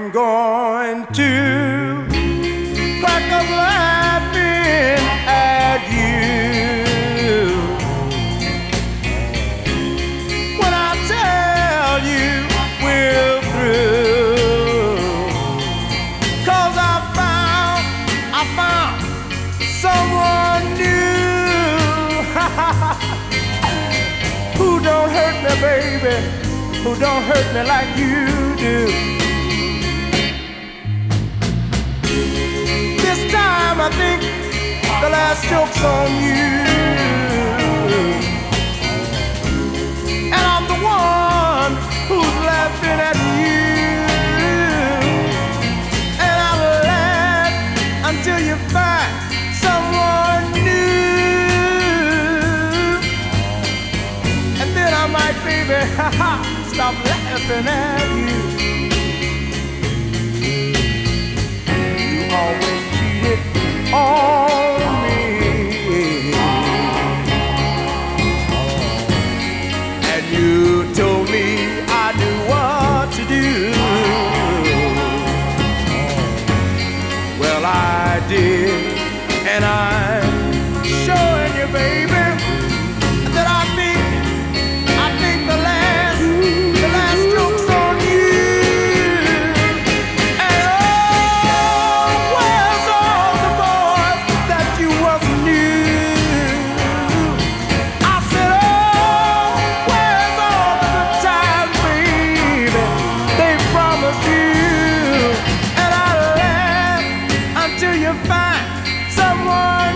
I'm going to crack up laughing at you when I tell you we're through. 'Cause I found someone new who don't hurt me, baby, who don't hurt me like you do. This time I think the last joke's on you, and I'm the one who's laughing at you, and I'll laugh until you find someone new, and then I might, baby, stop laughing at you. You always cheated on me, and you told me I knew what to do. Well, I did, and I'm showing you, baby, that I think the last joke's on you. And oh, where's all the boys that you once knew? I said, oh, where's all the good times, baby, they promised you? And I laugh until you find someone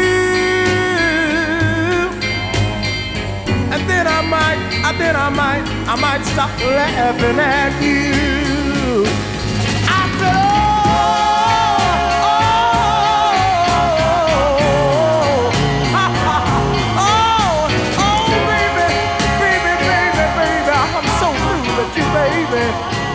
new, and then I might stop laughing at you. I said, oh, baby, I'm so through with you, baby.